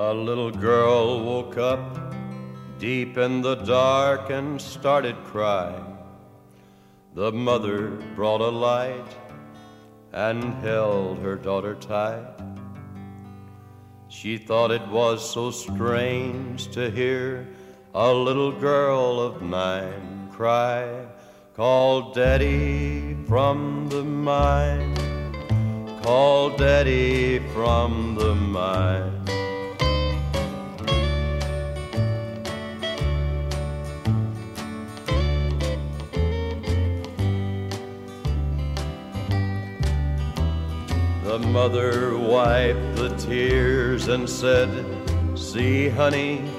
A little girl woke up deep in the dark and started crying. The mother brought a light and held her daughter tight. She thought it was so strange to hear a little girl of 9 cry, "Call Daddy from the mine, call Daddy from the mine." The mother wiped the tears and said, "See, honey,